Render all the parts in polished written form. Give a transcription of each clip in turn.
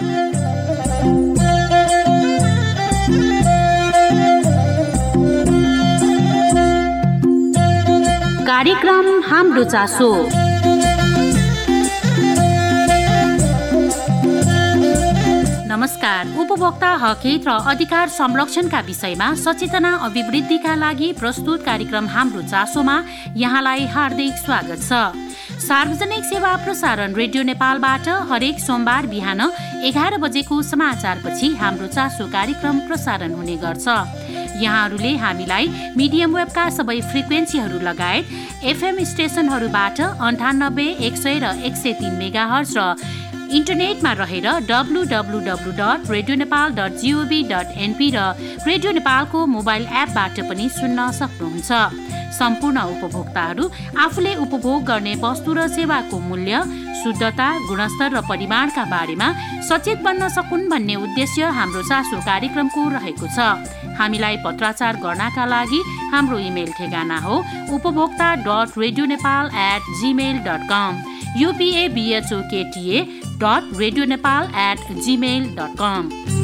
कार्यक्रम हाम्रो चासो। नमस्कार। उपभोक्ता हक हित र अधिकार संरक्षणका विषयमा सचेतना अभिवृद्धिका लागि प्रस्तुत कार्यक्रम हाम्रो चासोमा यहाँलाई हार्दिक स्वागत छ। सार्वजनिक सेवा प्रसारण रेडियो नेपालबाट हरेक सोमबार बिहान 11 बजेको समाचारपछि हाम्रो चासो कार्यक्रम प्रसारण हुने गर्छ। यहाँहरूले हामीलाई मिडियम वेबका सबै फ्रिक्वेन्सीहरू लगायत एफएम स्टेसनहरूबाट 98, 100 र 103 मेगाहर्ज र इन्टरनेटमा रहेर www.radionepal.gov.np र रेडियो नेपालको मोबाइल एपबाट पनि सुन्न सक्नुहुन्छ। सम्पूर्ण उपभोक्ताहरू आफूले उपभोग गर्ने वस्तु र सेवाको मूल्य, शुद्धता, गुणस्तर र परिमाणका बारेमा सचेत बन्न सकुन् भन्ने उद्देश्य हाम्रो चासो कार्यक्रमको रहेको छ। हामीलाई पत्राचार गर्नका लागि हाम्रो इमेल ठेगाना हो upabhokta.radionepal@gmail.com upabhokta.radionepal@gmail.com।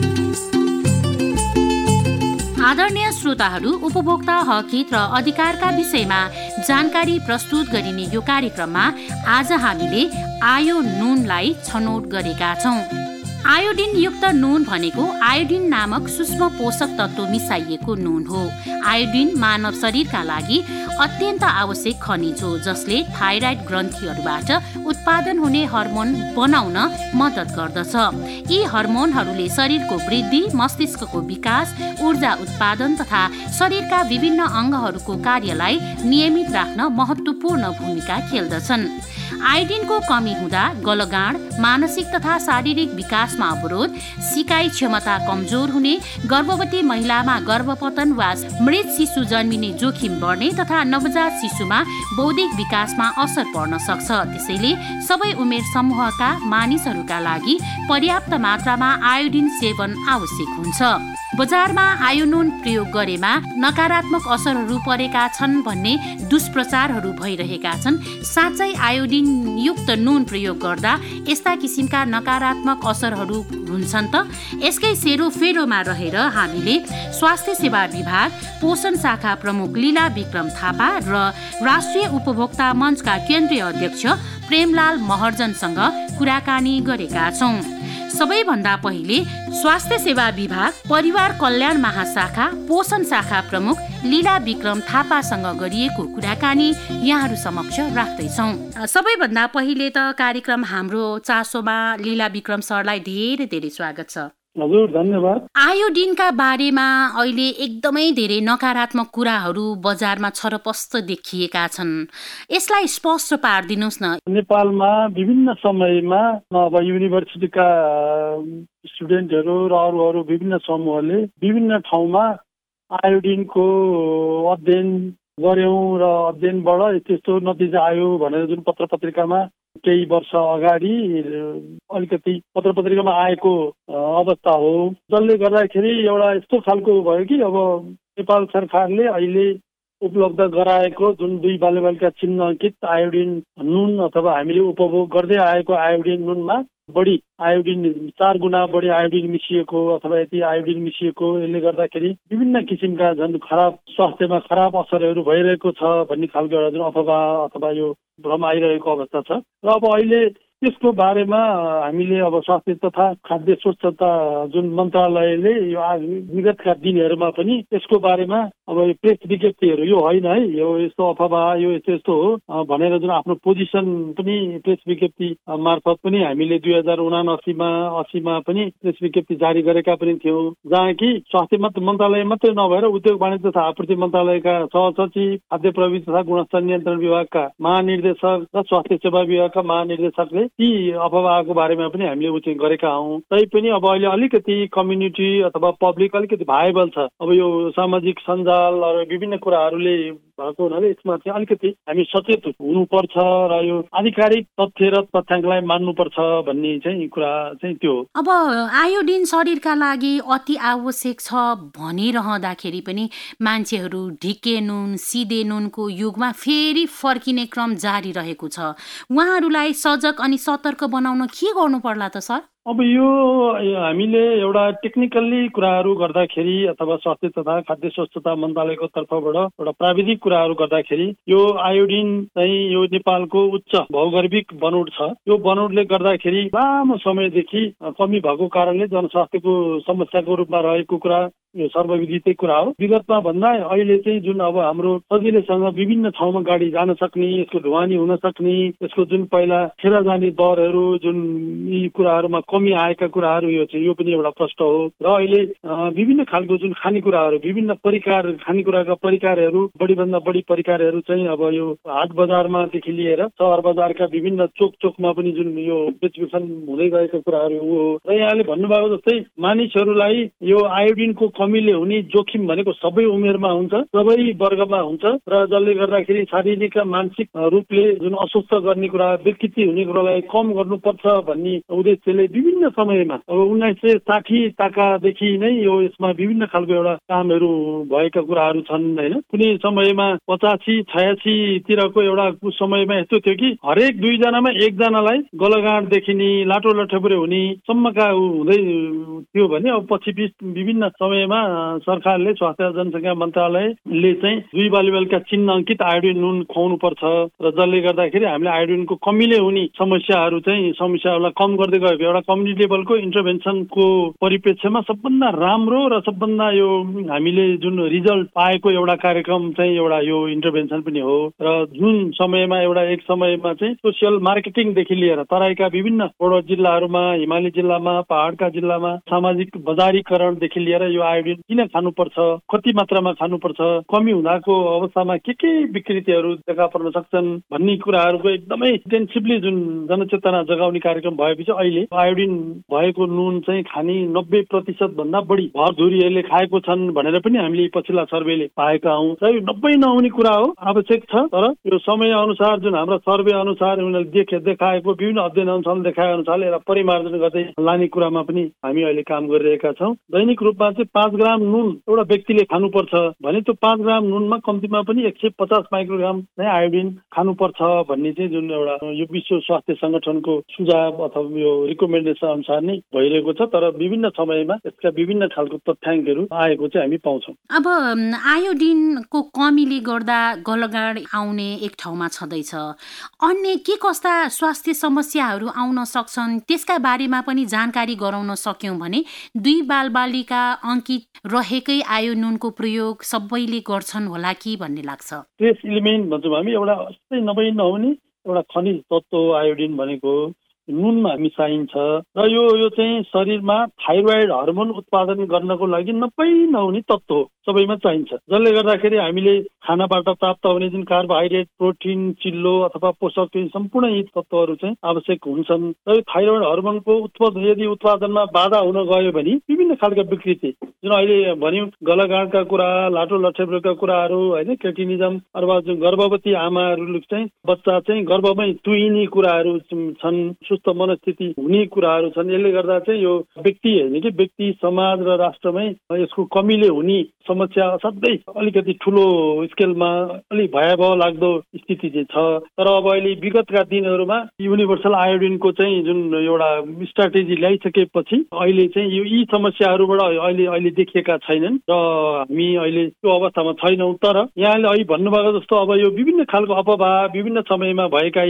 आदरणीय श्रोताहरू, उपभोक्ता हक हित र अधिकारका विषयमा जानकारी प्रस्तुत गरिने यो कार्यक्रममा आज हामीले आयो नुनलाई छनौट गरेका छौँ। आयोडिन युक्त नुन भनेको आयोडिन नामक सूक्ष्म पोषक तत्व मिसाइएको नुन हो। आयोडिन मानव शरीरका लागि अत्यन्त आवश्यक खनिज हो, जसले थाइराइड ग्रन्थीहरूबाट उत्पादन हुने हर्मोन बनाउन मद्दत गर्दछ। यी हर्मोनहरूले शरीरको वृद्धि, मस्तिष्कको विकास, ऊर्जा उत्पादन तथा शरीरका विभिन्न अङ्गहरूको कार्यलाई नियमित राख्न महत्त्वपूर्ण भूमिका खेल्दछन्। आयोडिनको कमी हुँदा गलगाँड, मानसिक तथा शारीरिक विकासमा अवरोध, सिकाइ क्षमता कमजोर हुने, गर्भवती महिलामा गर्भपतन वा मृत शिशु जन्मिने जोखिम बढ्ने तथा नवजात शिशुमा बौद्धिक विकासमा असर पर्न सक्छ। त्यसैले सबै उमेर समूहका मानिसहरूका लागि पर्याप्त मात्रामा आयोडिन सेवन आवश्यक हुन्छ। बजारमा आयोनुन प्रयोग गरेमा नकारात्मक असरहरू परेका छन् भन्ने दुष्प्रचारहरू भइरहेका छन्। साँच्चै आयोडिन युक्त नुन प्रयोग गर्दा यस्ता किसिमका नकारात्मक असरहरू हुन्छन् त? यसकै सेरोफेरोमा रहेर हामीले स्वास्थ्य सेवा विभाग, पोषण शाखा प्रमुख लीला विक्रम थापा र राष्ट्रिय उपभोक्ता मञ्चका केन्द्रीय अध्यक्ष प्रेमलाल महर्जनसँग कुराकानी गरेका छौँ। सबैभन्दा पहिले स्वास्थ्य सेवा विभाग, परिवार कल्याण महाशाखा, पोषण शाखा प्रमुख लीला विक्रम थापासँग गरिएको कुराकानी यहाँहरू समक्ष राख्दैछौँ। सबैभन्दा पहिले त कार्यक्रम हाम्रो चासोमा लीला विक्रम सरलाई धेरै धेरै स्वागत छ। हजुर, धन्यवाद। आयोडिनका बारेमा अहिले एकदमै धेरै नकारात्मक कुराहरू बजारमा छरपस्ट देखिएका छन्। यसलाई स्पष्ट पारिदिनुहोस् न। नेपालमा विभिन्न समयमा अब युनिभर्सिटीका स्टुडेन्टहरू र अरू विभिन्न समूहले विभिन्न ठाउँमा आयोडिनको अध्ययन गर्यौं र अध्ययनबाट त्यस्तो नतिजा आयो भनेर जुन पत्र पत्रिकामा केही वर्ष अगाडि अलिकति पत्र पत्रिकामा आएको अवस्था हो, जसले गर्दाखेरि एउटा यस्तो खालको भयो कि अब नेपाल सरकारले अहिले उपलब्ध गराएको जुन 2 बालबालिका चिन्ह अंकित आयोडिन नुन अथवा हामीले उपभोग गर्दै आएको आयोडिन नुनमा बढी आयोडिन 4 गुणा बढी आयोडिन मिसिएको अथवा यति आयोडिन मिसिएको, यसले गर्दाखेरि विभिन्न किसिमका झन् खराब स्वास्थ्यमा खराब असरहरू भइरहेको छ भन्ने खालको एउटा जुन अफवाह अथवा यो भ्रम आइरहेको अवस्था छ। र अब अहिले त्यसको बारेमा हामीले अब स्वास्थ्य तथा खाद्य स्वच्छता जुन मन्त्रालयले यो विगतका दिनहरूमा पनि यसको बारेमा अब प्रेस विज्ञप्तिहरू यो होइन है, यो यस्तो अफवाह, यो यस्तो हो भनेर जुन आफ्नो पोजिसन पनि प्रेस विज्ञप्ति मार्फत पनि हामीले 2079मा पनि प्रेस विज्ञप्ति जारी गरेका पनि थियौँ, जहाँ कि स्वास्थ्य मन्त्रालय मात्रै नभएर उद्योग वाणिज्य तथा आपूर्ति मन्त्रालयका सहसचिव, खाद्य प्रविधि तथा गुणस्तर नियन्त्रण विभागका महानिर्देशक र स्वास्थ्य सेवा विभागका महानिर्देशकले ती अफवाहको बारेमा पनि हामीले उचित गरेका हौँ। तैपनि अब अहिले अलिकति कम्युनिटी अथवा पब्लिक अलिकति भाइबल छ। अब यो सामाजिक सञ्जाल र विभिन्न कुराहरूले भएको हुनाले यसमा चाहिँ अलिकति हामी सचेत हुनुपर्छ र यो आधिकारिक तथ्य र तथ्याङ्कलाई मान्नुपर्छ भन्ने चाहिँ कुरा चाहिँ त्यो हो। अब आयोडिन शरीरका लागि अति आवश्यक छ भनिरहँदाखेरि पनि मान्छेहरू ढिके नुन सिधे नुनको युगमा फेरि फर्किने क्रम जारी रहेको छ। उहाँहरूलाई सजग अनि सतर्क बनाउन के गर्नु पर्ला त सर? अब यो हामीले एउटा टेक्निकल्ली कुराहरू गर्दाखेरि अथवा स्वास्थ्य तथा खाद्य स्वच्छता मन्त्रालयको तर्फबाट एउटा प्राविधिक कुराहरू गर्दाखेरि यो आयोडिन चाहिँ यो नेपालको उच्च भौगर्भिक बनोट छ। यो बनोटले गर्दाखेरि लामो समयदेखि कमी भएको कारणले जनस्वास्थ्यको समस्याको रूपमा रहेको कुरा यो सर्वविदितै कुरा हो। विगतमा भन्दा अहिले चाहिँ जुन अब हाम्रो सजिलैसँग विभिन्न ठाउँमा गाडी जान सक्ने, यसको ढुवानी हुन सक्ने, यसको जुन पहिला खेर जाने दरहरू जुन यी कुराहरूमा कमी आएका कुराहरू यो चाहिँ यो पनि एउटा प्रश्न हो। र अहिले विभिन्न खालको जुन खानेकुराहरू विभिन्न परिकार खानेकुराका परिकारहरू बढीभन्दा बढी परिकारहरू चाहिँ अब यो हाट बजारमादेखि लिएर सहर बजारका विभिन्न चोक चोकमा पनि जुन यो बेचबिखन हुँदै गएका कुराहरू हो। र यहाँले भन्नुभएको जस्तै मानिसहरूलाई यो आयोडिनको कमीले हुने जोखिम भनेको सबै उमेरमा हुन्छ, सबै वर्गमा हुन्छ र जसले गर्दाखेरि शारीरिक र मानसिक रूपले जुन अस्वस्थ गर्ने कुरा विकृति हुने कुरालाई कम गर्नुपर्छ भन्ने उद्देश्यले विभिन्न समयमा अब 1960 ताकादेखि नै यो यसमा विभिन्न खालको एउटा कामहरू भएका कुराहरू छन् होइन। कुनै समयमा 85-86 तिरको एउटा समयमा यस्तो थियो कि हरेक 2 जनामा 1 जनालाई गलगाँड देखिने लाटो लठेपुरे हुने सम्मका हुँदै थियो भने अब पछि विभिन्न समयमा सरकारले स्वास्थ्य जनसङ्ख्या मन्त्रालयले चाहिँ 2 बालुवेलका चिन्ह अङ्कित आयोडिन नुन खुवाउनु पर्छ र जसले गर्दाखेरि हामीले आयोडिनको कमीले हुने समस्याहरूलाई कम गर्दै गएको एउटा कम्युनिटी लेभलको इन्टरभेन्सनको परिप्रेक्ष्यमा सबभन्दा राम्रो र सबभन्दा यो हामीले जुन रिजल्ट पाएको एउटा कार्यक्रम चाहिँ एउटा यो इन्टरभेन्सन पनि हो। र जुन समयमा एक समयमा चाहिँ सोसियल मार्केटिङदेखि लिएर तराईका विभिन्न बडो जिल्लाहरूमा, हिमाली जिल्लामा, पहाडका जिल्लामा सामाजिक बजारीकरणदेखि लिएर यो आयोडिन किन खानुपर्छ, कति मात्रामा खानुपर्छ, कमी हुँदाको अवस्थामा के विकृतिहरू देखा पर्न सक्छन् भन्ने कुराहरूको एकदमै इन्टेन्सिभली जुन जनचेतना जगाउने कार्यक्रम भएपछि अहिले आयोडिन भएको नुन चाहिँ खाने 90% भन्दा बढी भरधुरीहरूले खाएको छन् भनेर पनि हामीले पछिल्ला सर्वेले पाएका हौँ। र यो 90 नहुने कुरा हो, आवश्यक छ। तर यो समय अनुसार जुन हाम्रो सर्वे अनुसार उनीहरूले देखाएको विभिन्न अध्ययन अनुसार देखाए अनुसार यसलाई परिमार्जन गर्दै लाने कुरामा पनि हामी अहिले काम गरिरहेका छौँ। दैनिक रूपमा चाहिँ 5 ग्राम नुन एउटा व्यक्तिले खानुपर्छ भने त्यो 5 ग्राम नुनमा कम्तीमा पनि 150 माइक्रोग्राम चाहिँ आयोडिन खानुपर्छ भन्ने चाहिँ जुन एउटा यो विश्व स्वास्थ्य संगठनको सुझाव अथवा यो रिकमेन्डेसन अनुसार नै भइरहेको छ। तर विभिन्न समयमा यसका विभिन्न खालको तथ्याङ्कहरू आएको चाहिँ हामी पाउँछौँ। अब आयोडिनको कमीले गर्दा गलगाड आउने एक ठाउँमा छँदैछ, अन्य के कस्ता स्वास्थ्य समस्याहरू आउन सक्छन् त्यसका बारेमा पनि जानकारी गराउन सक्यौं भने 2 बालबालिका अङ्कित रहेकै आयो नुनको प्रयोग सबैले गर्छन् होला कि भन्ने लाग्छ। ट्रेस इलिमेन्ट भन्छौँ हामी, एउटा अस्तै नहुने एउटा खनिज तत्त्व आयोडिन भनेको नुनमा मिसाइन्छ र यो चाहिँ शरीरमा थाइरोइड हर्मोन उत्पादन गर्नको लागि नहुने तत्त्व हो, सबैमा चाहिन्छ। जसले गर्दाखेरि हामीले खानाबाट प्राप्त हुने जुन कार्बोहाइड्रेट, प्रोटिन, चिल्लो अथवा पोषक सम्पूर्ण यी तत्त्वहरू चाहिँ आवश्यक हुन्छन्। र यो थाइरोइड हर्मोनको यदि उत्पादनमा बाधा हुन गयो भने विभिन्न खालका विकृति जुन अहिले भन्यौँ गलगाँडका कुरा, लाटो लठेब्रोका कुराहरू होइन, क्रेटिनिजम अथवा जुन गर्भवती आमाहरू चाहिँ बच्चा चाहिँ गर्भमै तुहिने कुराहरू छन्, सुस्त मनस्थिति हुने कुराहरू छन्। यसले गर्दा चाहिँ यो व्यक्ति होइन कि व्यक्ति समाज र राष्ट्रमै यसको कमीले हुने समस्या असाध्यै अलिकति ठुलो स्केलमा अलिक भयावह लाग्दो स्थिति चाहिँ छ। तर अब अहिले विगतका दिनहरूमा युनिभर्सल आयोडिनको चाहिँ जुन एउटा स्ट्राटेजी ल्याइसकेपछि अहिले चाहिँ यी समस्याहरूबाट अहिले देखिएका छैनन् र हामी अहिले त्यो अवस्थामा छैनौँ। तर यहाँले अहिले भन्नुभएको जस्तो अब यो विभिन्न खालको अपवाह विभिन्न समयमा भएका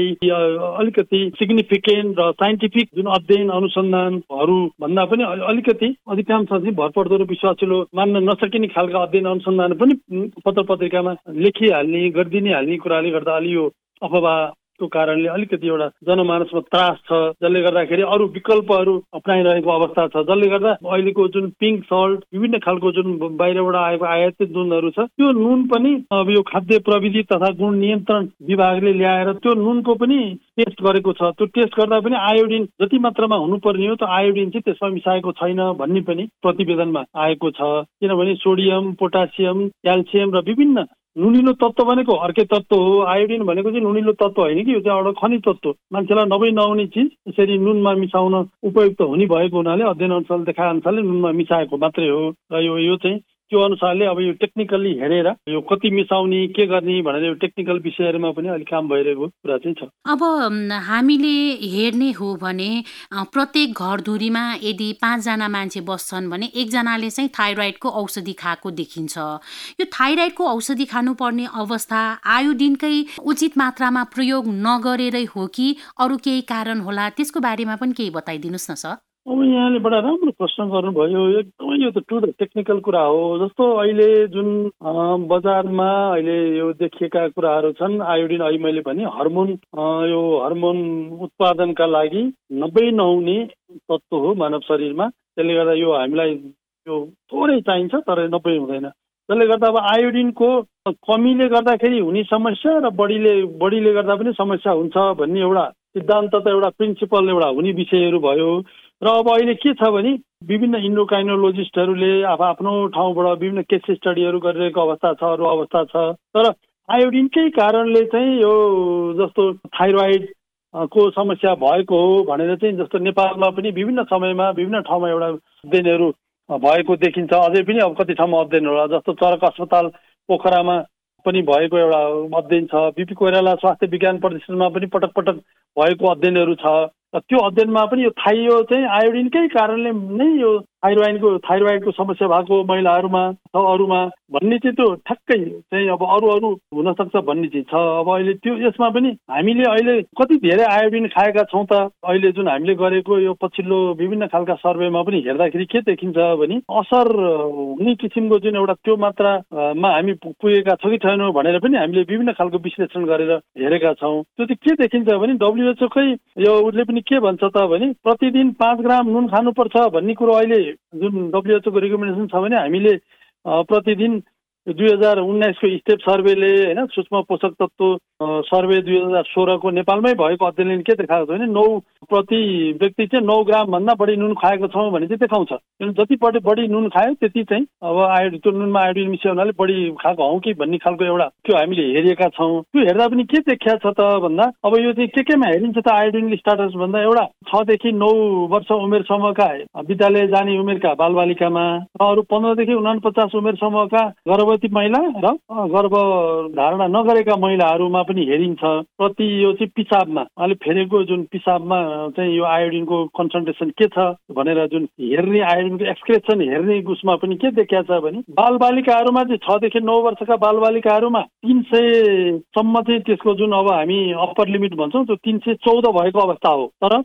अलिकति सिग्निफिकेन्ट र साइन्टिफिक जुन अध्ययन अनुसन्धानहरू भन्दा पनि अलिकति अधिकांश चाहिँ भरपर्दो र विश्वासिलो मान्न नसकिने खालका अध्ययन अनुसन्धान पनि पत्र पत्रिकामा लेखिहाल्ने गरिदिने हाल्ने कुराले गर्दा अलि यो अफवाहको कारणले अलिकति एउटा जनमानसमा त्रास छ, जसले गर्दाखेरि अरू विकल्पहरू अप्नाइरहेको अवस्था छ। जसले गर्दा अहिलेको जुन पिङ्क सल्ट विभिन्न खालको जुन बाहिरबाट आएको आयातित नुनहरू छ त्यो नुन पनि अब यो खाद्य प्रविधि तथा गुण नियन्त्रण विभागले ल्याएर त्यो नुनको पनि टेस्ट गरेको छ। त्यो टेस्ट गर्दा पनि आयोडिन जति मात्रामा हुनुपर्ने हो त्यो आयोडिन चाहिँ त्यसमा मिसाएको छैन भन्ने पनि प्रतिवेदनमा आएको छ। किनभने सोडियम, पोटासियम, क्याल्सियम र विभिन्न नुनिलो तत्त्व भनेको अर्कै तत्त्व हो। आयोडिन भनेको चाहिँ नुनिलो तत्त्व होइन कि, यो चाहिँ एउटा खनिज तत्त्व, मान्छेलाई नहुने चिज यसरी नुनमा मिसाउन उपयुक्त हुने भएको हुनाले अध्ययन अनुसार देखाए अनुसारले नुनमा मिसाएको मात्रै हो। र यो चाहिँ त्यो अनुसारले अब यो टेक्निकल्ली हेरेर यो कति मिसाउने के गर्ने भनेर यो टेक्निकल विषयहरूमा पनि अलिक काम भइरहेको कुरा चाहिँ छ। अब हामीले हेर्ने हो भने प्रत्येक घरधुरीमा यदि 5 जना मान्छे बस्छन् भने एकजनाले चाहिँ थाइरोइडको औषधि खाएको देखिन्छ। यो थाइरोइडको औषधि खानुपर्ने अवस्था आयोडिनकै उचित मात्रामा प्रयोग नगरेरै हो कि अरू केही कारण होला, त्यसको बारेमा पनि केही बताइदिनुहोस् न सर। अब यहाँले बडा राम्रो प्रश्न गर्नुभयो। एकदमै यो त टु द टेक्निकल कुरा हो। जस्तो अहिले जुन बजारमा अहिले यो देखिएका कुराहरू छन्, आयोडिन अहिले मैले भने यो हर्मोन उत्पादनका लागि 90 नहुने तत्त्व हो मानव शरीरमा। त्यसले गर्दा यो हामीलाई यो थोरै चाहिन्छ तर 90 हुँदैन। त्यसले गर्दा अब आयोडिनको कमीले गर्दाखेरि हुने समस्या र बढीले गर्दा पनि समस्या हुन्छ भन्ने एउटा सिद्धान्त त एउटा प्रिन्सिपल एउटा हुने विषयहरू भयो। र अब अहिले के छ भने विभिन्न इन्डोक्राइनोलोजिस्टहरूले आफ्नो ठाउँबाट विभिन्न केस स्टडीहरू गरिरहेको अवस्था छ, अरू अवस्था छ। तर आयोडिनकै कारणले चाहिँ यो जस्तो थाइरोइड को समस्या भएको हो भनेर चाहिँ जस्तो नेपालमा पनि विभिन्न समयमा विभिन्न ठाउँमा एउटा अध्ययनहरू भएको देखिन्छ। अझै पनि अब कति ठाउँमा अध्ययन होला, जस्तो चरक अस्पताल पोखरामा पनि भएको एउटा अध्ययन छ। बिपी कोइराला स्वास्थ्य विज्ञान प्रतिष्ठानमा पनि पटक पटक भएको अध्ययनहरू छ। र त्यो अध्ययनमा पनि यो चाहिँ आयोडिनकै कारणले नै यो थाइरोइडको समस्या भएको महिलाहरूमा छ अरूमा भन्ने चाहिँ त्यो ठ्याक्कै चाहिँ अब अरू हुनसक्छ भन्ने चाहिँ छ। अब अहिले त्यो यसमा पनि हामीले अहिले कति धेरै आयोडिन खाएका छौँ त अहिले जुन हामीले गरेको यो पछिल्लो विभिन्न खालका सर्वेमा पनि हेर्दाखेरि के देखिन्छ भने असर हुने किसिमको जुन एउटा त्यो मात्रामा हामी पुगेका छौँ कि छैनौँ भनेर पनि हामीले विभिन्न खालको विश्लेषण गरेर हेरेका छौँ। त्यो चाहिँ के देखिन्छ भने WHO कै यो उसले पनि के भन्छ त भने प्रतिदिन 5 ग्राम नुन खानुपर्छ भन्ने कुरो अहिले जुन WHO को रिकमेन्डेसन छ भने हामीले प्रतिदिन 2019 को स्टेप सर्वेले हैन सूक्ष्म पोषक तत्व सर्वे 2016 को नेपालमै भएको अध्ययनले के देखाएको छ भने 9 प्रति व्यक्ति चाहिँ 9 ग्राम भन्दा बढी नुन खाएको छौँ भने चाहिँ देखाउँछ। जति बढी नुन खायो त्यति चाहिँ अब त्यो नुनमा आयोडिन मिसियो हुनाले बढी खाएको हौ कि भन्ने खालको एउटा त्यो हामीले हेरेका छौँ। त्यो हेर्दा पनि के देखिया छ त भन्दा अब यो चाहिँ केमा हेरिन्छ त आयोडिन स्टाटस भन्दा एउटा 6 देखि 9 वर्ष उमेरसम्मका विद्यालय जाने उमेरका बालबालिकामा र अरू 15 देखि 49 उमेरसम्मका गर्भवती महिला र गर्भधारणा नगरेका महिलाहरूमा पनि हेरिन्छ। प्रति यो चाहिँ पिसाबमा अहिले फेरेको जुन पिसाबमा चाहिँ यो आयोडिनको कन्सन्ट्रेसन के छ भनेर जुन हेर्ने आयोडिनको एक्सक्रेसन हेर्ने उसमा पनि के देखिया छ भने बालबालिकाहरूमा चाहिँ 6 देखि 9 वर्षका बालबालिकाहरूमा 300 सम्म चाहिँ त्यसको जुन अब हामी अप्पर लिमिट भन्छौँ त्यो 314 भएको अवस्था हो। तर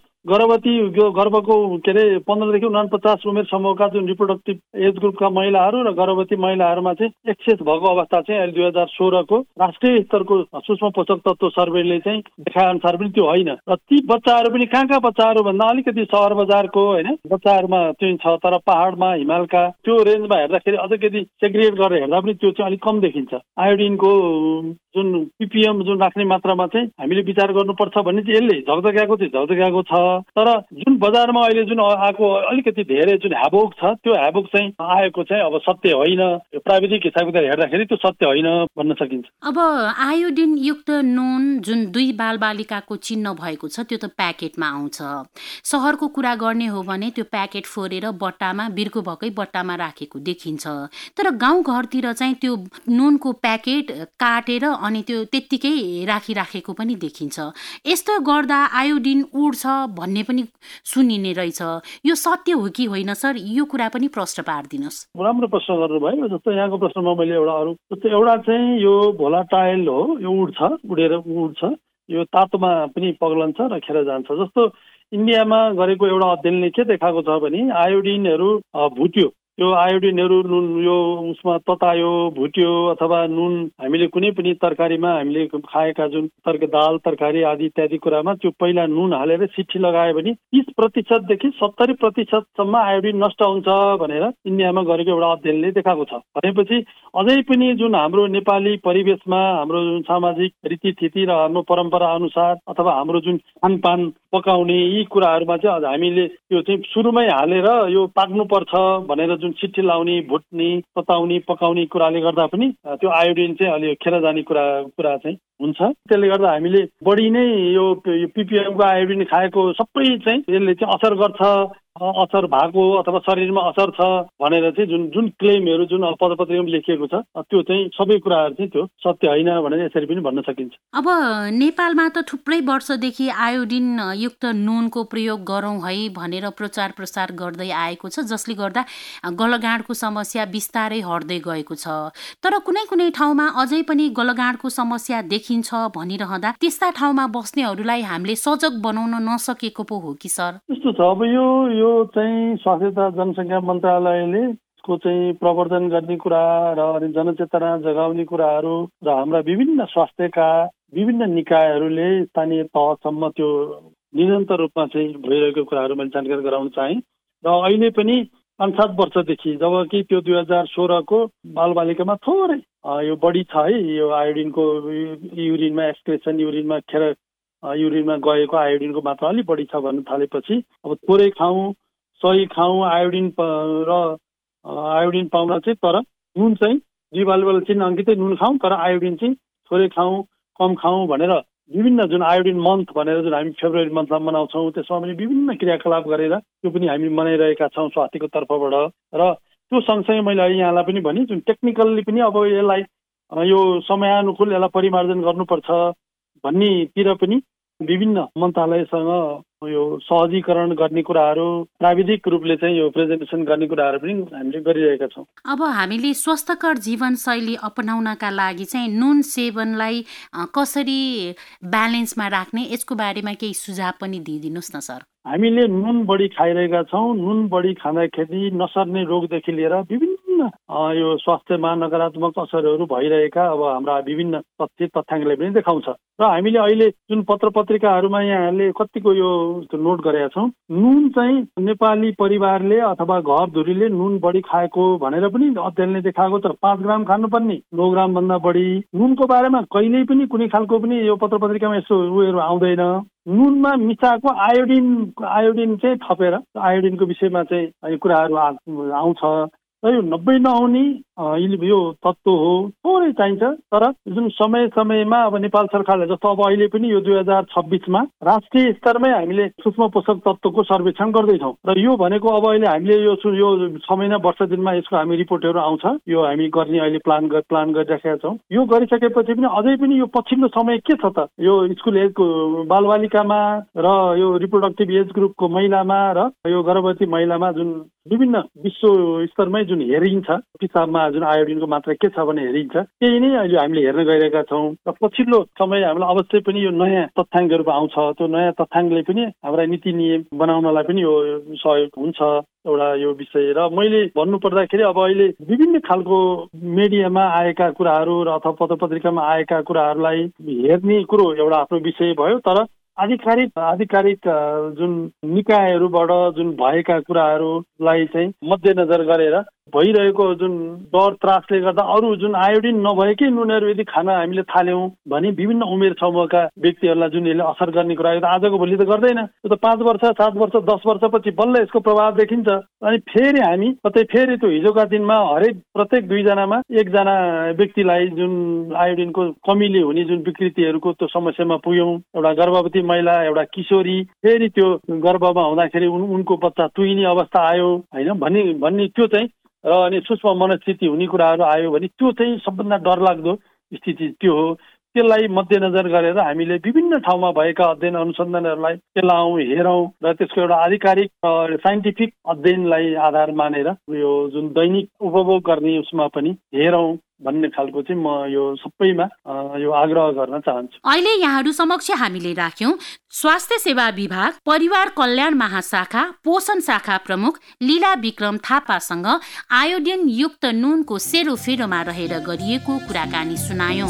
गर्भको 15 देखि 49 उमेरसम्मका जुन रिप्रोडक्टिभ एज ग्रुपका महिलाहरू र गर्भवती महिलाहरूमा चाहिँ एक्सेस भएको अवस्था चाहिँ अहिले 2016 को राष्ट्रिय स्तरको सूक्ष्म पोषक तत्व सर्वेले चाहिँ देखाए अनुसार पनि त्यो होइन। र ती बच्चाहरू पनि कहाँका बच्चाहरू भन्दा अलिकति सहर बजारको होइन बच्चाहरूमा चाहिँ छ, तर पहाडमा हिमालका त्यो रेन्जमा हेर्दाखेरि अझ यदि सेग्रिगेट गरेर हेर्दा पनि त्यो चाहिँ अलिक कम देखिन्छ। आयोडिनको जुन PPM जुन राख्ने मात्रामा चाहिँ हामीले विचार गर्नुपर्छ भन्ने चाहिँ यसले झकझक्याएको छ। तर जुन बजारमा अहिले जुन आएको अलिकति धेरै जुन ह्याबोक छ त्यो ह्याबोक चाहिँ आएको चाहिँ अब सत्य होइन। प्राविधिक हिसाबले हेर्दाखेरि त्यो सत्य होइन भन्न सकिन्छ। अब आयोडिन युक्त नुन जुन 2 बालबालिकाको चिन्ह भएको छ त्यो त प्याकेटमा आउँछ। सहरको कुरा गर्ने हो भने त्यो प्याकेट फोरेर बट्टामा बिर्को भएकै बट्टामा राखेको देखिन्छ। तर गाउँघरतिर चाहिँ त्यो नुनको प्याकेट काटेर अनि त्यो त्यत्तिकै राखिराखेको पनि देखिन्छ। यस्तो गर्दा आयोडिन उड्छ भन्ने पनि सुनिने रहेछ। यो सत्य हो कि होइन सर, यो कुरा पनि प्रश्न पारिदिनुहोस्। राम्रो प्रश्न गर्नुभयो। जस्तो यहाँको प्रश्नमा मैले एउटा चाहिँ यो भोलाटाइल हो, यो उड्छ, यो तातोमा पनि पग्लन्छ र खेर जान्छ। जस्तो इन्डियामा गरेको एउटा अध्ययनले के देखाएको छ भने आयोडिनहरू भुट्यो, यो आयोडिनहरू नुन यो उसमा ततायो भुट्यो अथवा नुन हामीले कुनै पनि तरकारीमा हामीले खाएका जुन दाल तरकारी आदि इत्यादि कुरामा त्यो पहिला नुन हालेर सिठी लगायो भने 30% देखि 70% सम्म आयोडिन नष्ट हुन्छ भनेर इन्डियामा गरेको एउटा अध्ययनले देखाएको छ। भनेपछि अझै पनि जुन हाम्रो नेपाली परिवेशमा हाम्रो जुन सामाजिक रीतिथिति र हाम्रो परम्परा अनुसार अथवा हाम्रो जुन खानपान पकाउने यी कुराहरूमा चाहिँ हामीले यो चाहिँ सुरुमै हालेर यो पाक्नुपर्छ भनेर जुन सिटी लाउने, भुट्ने, तताउने, पकाउने कुराले गर्दा पनि त्यो आयोडिन चाहिँ अलि खेर जाने कुरा चाहिँ हुन्छ। त्यसले गर्दा हामीले बढी नै यो PPM को आयोडिन खाएको सबै चाहिँ यसले चाहिँ असर गर्छ, असर भएको अथवा शरीरमा असर छ भनेर चाहिँ जुन क्लेमहरू जुन पत्रपत्रिकामा लेखिएको छ त्यो चाहिँ सबै कुराहरू चाहिँ त्यो सत्य होइन भनेर यसरी पनि भन्न सकिन्छ। अब नेपालमा त थुप्रै वर्षदेखि आयोडिन युक्त नुनको प्रयोग गरौँ है भनेर प्रचार प्रसार गर्दै आएको छ, जसले गर्दा गलगाँडको समस्या बिस्तारै हट्दै गएको छ। तर कुनै कुनै ठाउँमा अझै पनि गलगाँडको समस्या देखिन्छ भनिरहँदा त्यस्ता ठाउँमा बस्नेहरूलाई हामीले सजग बनाउन नसकेको पो हो कि सर? यस्तो छ, अब यो चाहिँ स्वास्थ्य तथा जनसङ्ख्या मन्त्रालयले को चाहिँ प्रवर्धन गर्ने कुरा र जनचेतना जगाउने कुराहरू र हाम्रा विभिन्न स्वास्थ्यका विभिन्न निकायहरूले स्थानीय तहसम्म त्यो निरन्तर रूपमा चाहिँ भइरहेको कुराहरू मैले जानकारी गराउन चाहेँ। र अहिले पनि 5-7 वर्षदेखि जबकि त्यो 2016 को बालबालिकामा थोरै यो बढी छ है, यो आयोडिनको युरिनमा एक्सक्रेसन, युरिनमा खेर युरिनमा गएको आयोडिनको मात्रा अलिक बढी छ भन्न थालेपछि अब थोरै खाउँ, सही खाउँ, आयोडिन पाउन चाहिँ तर नुन चाहिँ 2 बालबाल चिन्ह अङ्कितै नुन खाउँ तर आयोडिन चाहिँ थोरै खाउँ, कम खाउँ भनेर विभिन्न जुन आयोडिन मन्थ भनेर जुन हामी फेब्रुअरी मन्थमा मनाउँछौँ त्यसमा पनि विभिन्न क्रियाकलाप गरेर त्यो पनि हामी मनाइरहेका छौँ स्वास्थ्यको तर्फबाट। र त्यो सँगसँगै मैले अहिले यहाँलाई पनि भने जुन टेक्निकल्ली पनि अब यसलाई यो समयानुकूल यसलाई परिमार्जन गर्नुपर्छ भन्नेतिर पनि विभिन्न मन्त्रालयसँग यो सहजीकरण गर्ने कुराहरू, प्राविधिक रूपले चाहिँ यो प्रेजेन्टेसन गर्ने कुराहरू पनि हामीले गरिरहेका छौँ। अब हामीले स्वस्थकर जीवनशैली अपनाउनका लागि चाहिँ नुन सेवनलाई कसरी ब्यालेन्समा राख्ने, यसको बारेमा केही सुझाव पनि दिइदिनुहोस् न सर। हामीले नुन बढी खाइरहेका छौँ। नुन बढी खाँदाखेरि नसर्ने रोगदेखि लिएर विभिन्न यो स्वास्थ्यमा नकारात्मक असरहरू भइरहेका अब हाम्रा विभिन्न तथ्याङ्कले पनि देखाउँछ। र हामीले अहिले जुन पत्र पत्रिकाहरूमा यहाँहरूले कतिको यो नोट गरेका छौँ, नुन चाहिँ नेपाली परिवारले अथवा घरधुरीले नुन बढी खाएको भनेर पनि अध्ययनले देखाएको छ। 5 ग्राम खानुपर्ने 9 ग्राम भन्दा बढी। नुनको बारेमा कहिल्यै पनि कुनै खालको पनि यो पत्र पत्रिकामा यस्तो उयोहरू आउँदैन। नुनमा मिसाएको आयोडिन चाहिँ थपेर आयोडिनको विषयमा चाहिँ कुराहरू आउँछ। र यो 90 नहुने यो तत्त्व हो, थोरै चाहिन्छ। तर जुन समयमा अब नेपाल सरकारले जस्तो अब अहिले पनि यो 2026मा राष्ट्रिय स्तरमै हामीले सूक्ष्म पोषक तत्त्वको सर्वेक्षण गर्दैछौँ। र यो भनेको अब अहिले हामीले यो 6 महिना वर्ष दिनमा यसको हामी रिपोर्टहरू आउँछ, यो हामी गर्ने अहिले प्लान गरिराखेका छौँ। यो गरिसकेपछि पनि अझै पनि यो पछिल्लो समय के छ त, यो स्कुल एजको बालबालिकामा र यो रिप्रोडक्टिभ एज ग्रुपको महिलामा र यो गर्भवती महिलामा जुन विभिन्न विश्व स्तरमै जुन हेरिन्छ पिसाबमा जुन आयोडिनको मात्रा के छ भने हेरिन्छ, त्यही नै अहिले हामीले हेर्न गइरहेका छौँ। र पछिल्लो समय हामीलाई अवश्य पनि यो नयाँ तथ्याङ्कहरू आउँछ। त्यो नयाँ तथ्याङ्कले पनि हाम्रा नीति नियम बनाउनलाई पनि यो सहयोग हुन्छ एउटा यो विषय। र मैले भन्नुपर्दाखेरि अब अहिले विभिन्न खालको मिडियामा आएका कुराहरू र अथवा पत्र पत्रिकामा आएका कुराहरूलाई हेर्ने कुरो एउटा आफ्नो विषय भयो। तर आधिकारिक जुन निकायहरूबाट जुन भएका कुराहरूलाई चाहिँ मध्यनजर गरेर भइरहेको जुन डर त्रासले गर्दा अरू जुन आयोडिन नभएकै नुनहरू यदि खान हामीले थाल्यौँ भने विभिन्न उमेर समूहका व्यक्तिहरूलाई जुन यसले असर गर्ने कुरा यो त आजको भोलि त गर्दैन। यो त 5 वर्ष 7 वर्ष 10 वर्षपछि बल्ल यसको प्रभाव देखिन्छ। अनि फेरि हामी फेरि त्यो हिजोका दिनमा प्रत्येक 2 जनामा 1 जना व्यक्तिलाई जुन आयोडिनको कमीले हुने जुन विकृतिहरूको त्यो समस्यामा पुग्यौँ। एउटा गर्भवती महिला, एउटा किशोरी, फेरि त्यो गर्भमा हुँदाखेरि उनको बच्चा तुहिने अवस्था आयो होइन भन्ने त्यो चाहिँ र अनि सूक्ष्म मनस्थिति हुने कुराहरू आयो भने त्यो चाहिँ सबभन्दा डरलाग्दो स्थिति त्यो हो। त्यसलाई मध्यनजर गरेर हामीले विभिन्न ठाउँमा भएका अध्ययन अनुसन्धानहरूलाई केलाउँ, हेरौँ र त्यसको एउटा आधिकारिक साइन्टिफिक अध्ययनलाई आधार मानेर यो जुन दैनिक उपभोग गर्ने उसमा पनि हेरौँ भन्ने खालको चाहिँ म यो सबैमा यो आग्रह गर्न चाहन्छु। अहिले यहाँहरू समक्ष हामीले राख्यौं स्वास्थ्य सेवा विभाग परिवार कल्याण महाशाखा पोषण शाखा प्रमुख लीला विक्रम थापासँग आयोडिन युक्त नुनको सेरोफेरोमा रहेर गरिएको कुराकानी सुनायौं।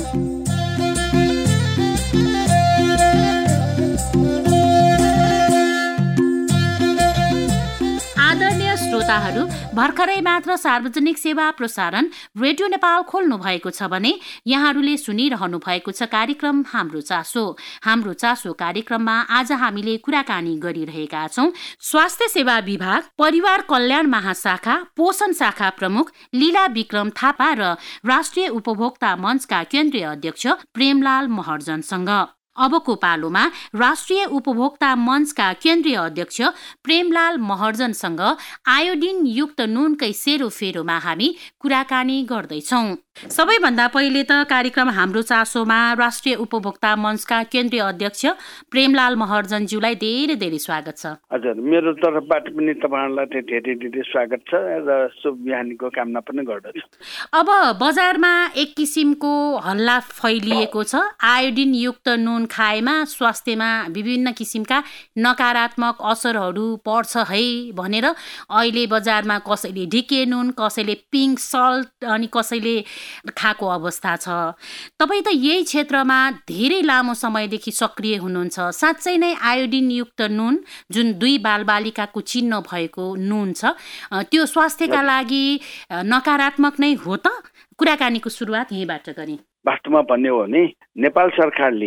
श्रोताहरू भर्खरै मात्र सार्वजनिक सेवा प्रसारण रेडियो नेपाल खोल्नु भएको छ भने यहाँहरूले सुनिरहनु भएको छ कार्यक्रम हाम्रो चासो। हाम्रो चासो कार्यक्रममा आज हामीले कुराकानी गरिरहेका छौं स्वास्थ्य सेवा विभाग परिवार कल्याण महाशाखा पोषण शाखा प्रमुख लीला विक्रम थापा र राष्ट्रिय उपभोक्ता मञ्चका केन्द्रीय अध्यक्ष प्रेमलाल महर्जनसँग। अबको पालोमा राष्ट्रिय उपभोक्ता मञ्चका केन्द्रीय अध्यक्ष प्रेमलाल महर्जनसँग आयोडिन युक्त नुनकै सेरोफेरोमा हामी कुराकानी गर्दैछौं। सबैभन्दा पहिले त कार्यक्रम हाम्रो चासोमा राष्ट्रिय उपभोक्ता मञ्चका केन्द्रीय अध्यक्ष प्रेमलाल महर्जनज्यूलाई धेरै धेरै स्वागत छ। हजुर, मेरो तर्फबाट पनि तपाईहरुलाई धेरै धेरै स्वागत छ र शुभ बिहानीको कामना पनि गर्दछु। अब बजारमा एक किसिमको हल्ला फैलिएको छ, आयोडिन युक्त नुन खाएमा स्वास्थ्यमा विभिन्न किसिमका नकारात्मक असरहरू पर्छ है भनेर अहिले बजारमा कसैले ढिके नुन, कसैले पिङ्क सल्ट अनि कसैले खाएको अवस्था छ। तपाईँ त यही क्षेत्रमा धेरै लामो समयदेखि सक्रिय हुनुहुन्छ। साँच्चै नै आयोडिन युक्त नुन जुन 2 बालबालिकाको चिन्ह भएको नुन छ त्यो स्वास्थ्यका लागि नकारात्मक नै हो त? कुराकानीको सुरुवात यहीँबाट गरे। वास्तवमा भन्ने हो भने नेपाल सरकारले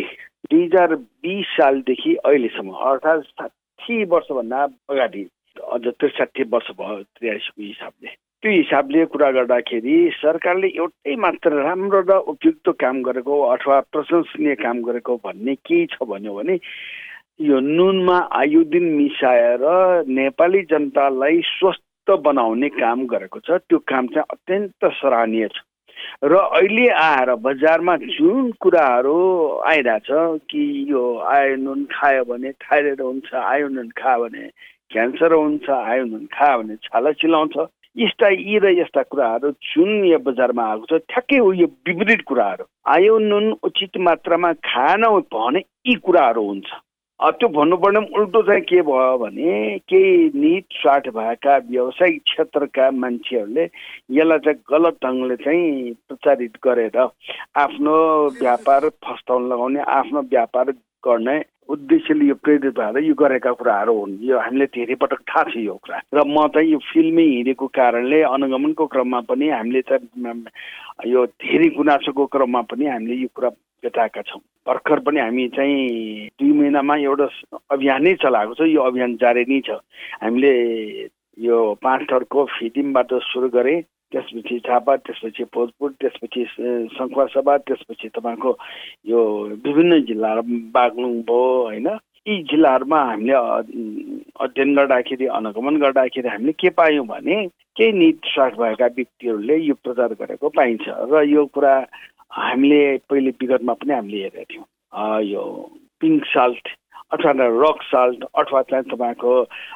2020 सालदेखि अहिलेसम्म अर्थात् 60 वर्षभन्दा अगाडि अझ 63 वर्ष भयो 83को हिसाबले, त्यो हिसाबले कुरा गर्दाखेरि सरकारले एउटै मात्र राम्रो र उपयुक्त काम गरेको अथवा प्रशंसनीय काम गरेको भन्ने के छ भन्यो भने यो नुनमा आयोडिन मिसाएर नेपाली जनतालाई स्वस्थ बनाउने काम गरेको छ। त्यो काम चाहिँ अत्यन्त सराहनीय छ र अहिले आएर बजारमा जुन कुराहरू आइरहेछ कि यो आयो नुन खायो भने थाइरोइड हुन्छ, आयो नुन खायो भने क्यान्सर हुन्छ, आयो नुन खायो भने छाला चिलाउँछ, यी र यस्ता कुराहरू जुन यो बजारमा आएको छ ठ्याक्कै हो यो विपरीत कुराहरू। आयो नुन उचित मात्रामा खान भने यी कुराहरू हुन्छ। त्यो भन्नुपर्ने उल्टो चाहिँ के भयो भने केही निट स्वार्थ भएका व्यावसायिक क्षेत्रका मान्छेहरूले यसलाई चाहिँ गलत ढङ्गले चाहिँ प्रचारित गरेर आफ्नो व्यापार फस्टाउन लगाउने, आफ्नो व्यापार गर्ने उद्देश्यले यो प्रेरित भएर यो गरेका कुराहरू हुन्। यो हामीले धेरै पटक थाहा छ यो कुरा र म चाहिँ यो फिल्डमै हिँडेको कारणले अनुगमनको क्रममा पनि हामीले चाहिँ यो धेरै गुनासोको क्रममा पनि हामीले यो कुरा भेटाएका छौँ। भर्खर पनि हामी चाहिँ 2 महिनामा एउटा अभियानै चलाएको छ। यो अभियान जारी नै छ। हामीले यो 5 थरको फिटिङबाट सुरु गरे, त्यसपछि झापा, त्यसपछि भोजपुर, त्यसपछि सङ्खुवासभा, त्यसपछि तपाईँको यो विभिन्न जिल्लाहरू बागलुङ भयो होइन। यी जिल्लाहरूमा हामीले अध्ययन गर्दाखेरि अनुगमन गर्दाखेरि हामीले के पायौँ भने केही निट स्वार्थ भएका व्यक्तिहरूले यो प्रचार गरेको पाइन्छ र यो कुरा हामीले पहिले विगतमा पनि हामीले हेरेका थियौँ। यो पिङ्क साल्ट अथवा रक साल्ट अथवा चाहिँ तपाईँको